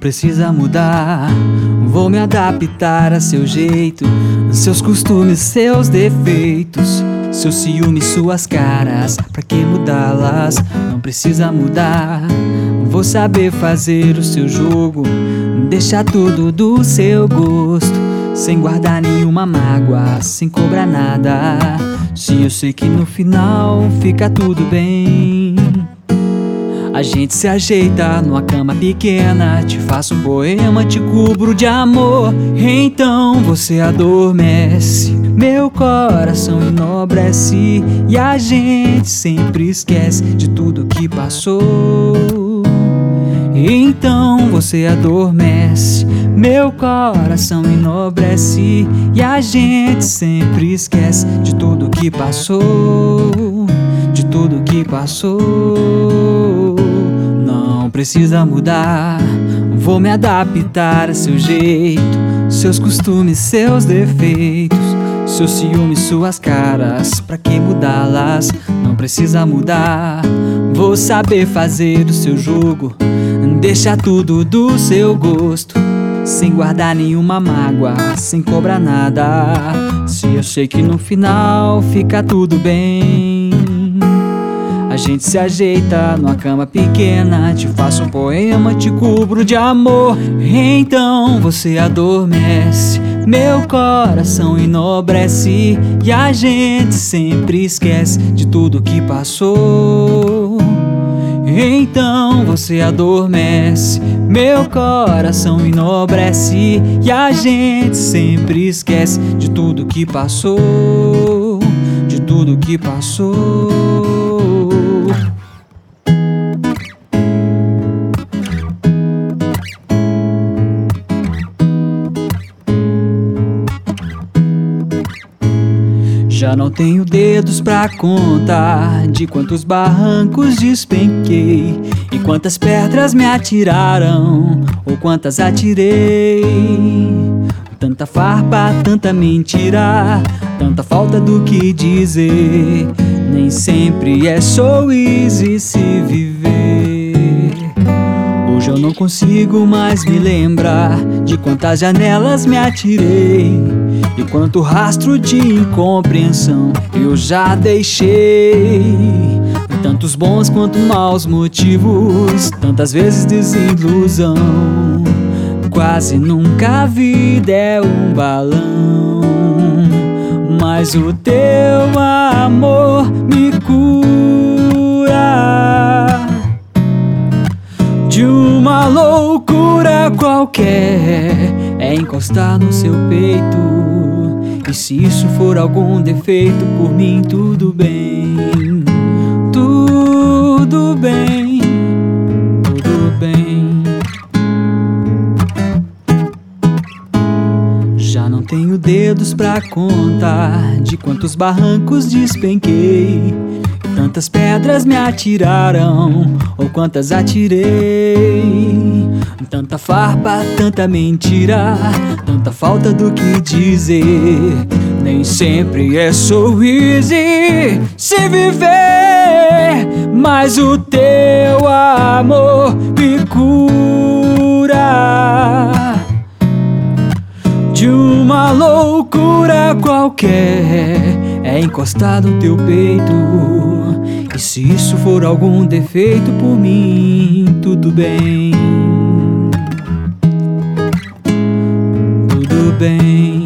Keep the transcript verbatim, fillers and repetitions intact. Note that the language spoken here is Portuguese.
precisa mudar. Vou me adaptar a seu jeito, seus costumes, seus defeitos, seus ciúmes, suas caras. Pra que mudá-las? Não precisa mudar. Vou saber fazer o seu jogo, deixar tudo do seu gosto, sem guardar nenhuma mágoa, sem cobrar nada. Se eu sei que no final fica tudo bem, a gente se ajeita numa cama pequena, te faço um poema, te cubro de amor. Então você adormece, meu coração enobrece, e a gente sempre esquece de tudo que passou. Então você adormece, meu coração enobrece, e a gente sempre esquece de tudo que passou, de tudo que passou. Não precisa mudar, vou me adaptar a seu jeito, seus costumes, seus defeitos, seus ciúmes, suas caras. Pra que mudá-las? Não precisa mudar. Vou saber fazer o seu jogo, deixar tudo do seu gosto, sem guardar nenhuma mágoa, sem cobrar nada. Se eu sei que no final fica tudo bem, a gente se ajeita numa cama pequena, te faço um poema, te cubro de amor. Então você adormece, meu coração enobrece, e a gente sempre esquece de tudo que passou. Então você adormece, meu coração enobrece, e a gente sempre esquece de tudo que passou, de tudo que passou. Já não tenho dedos pra contar de quantos barrancos despenquei, e quantas pedras me atiraram, ou quantas atirei. Tanta farpa, tanta mentira, tanta falta do que dizer. Nem sempre é so easy se viver. Hoje eu não consigo mais me lembrar de quantas janelas me atirei, e quanto rastro de incompreensão eu já deixei. Tantos bons quanto maus motivos, tantas vezes desilusão. Quase nunca a vida é um balão, mas o teu amor me cura de uma loucura qualquer. É encostar no seu peito, e se isso for algum defeito, por mim tudo bem, tudo bem, tudo bem. Já não tenho dedos pra contar de quantos barrancos despenquei, tantas pedras me atiraram, ou quantas atirei. Tanta farpa, tanta mentira, tanta falta do que dizer. Nem sempre é so easy se viver, mas o teu amor me cura de uma loucura qualquer. É encostar no teu peito, e se isso for algum defeito, por mim tudo bem, tudo bem.